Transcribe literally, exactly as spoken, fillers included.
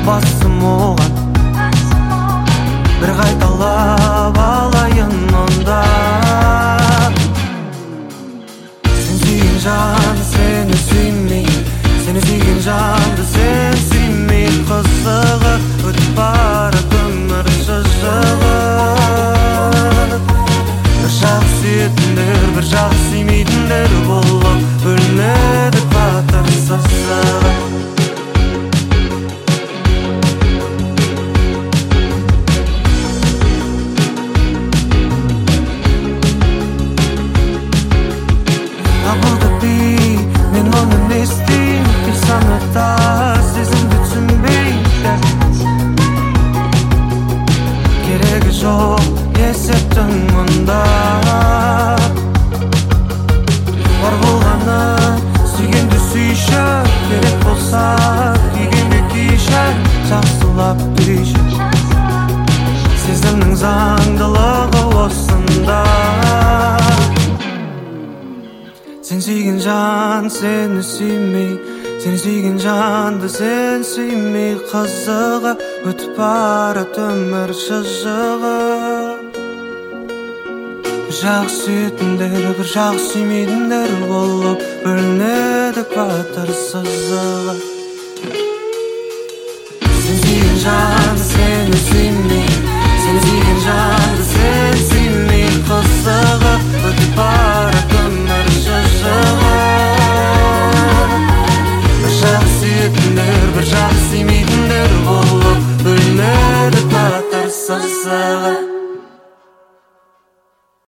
басым оған бір қайталап алайын онда. Сен сүйген жан сені сүймей, сені сүйген жанды сен сүймей, қызығы өтіп барады өмір шыжығы. Бір жағы сүйетіндер, бір жағы сүймейтіндер болып бөлінеді батыр сызығы. Мен оны не істеймін, бей санада сезімді түсінбейді. Керегі жоқ есептің мұнда. Бар болғаны сүйгенді сүйші, керек болса күйгенді күйші, жақсылап түйші. Сезімнің заңдылығы осында. Сен сүйген жан сені сүймей, сені сүйген жанды сен сүймей, қызығы өтіп барады өмір шыжығы. Bir жағы сүйетіндер, бір жағы сүймейтіндер болып бөлінеді батыр сызығы. Сен сүйген жан сені сүймей,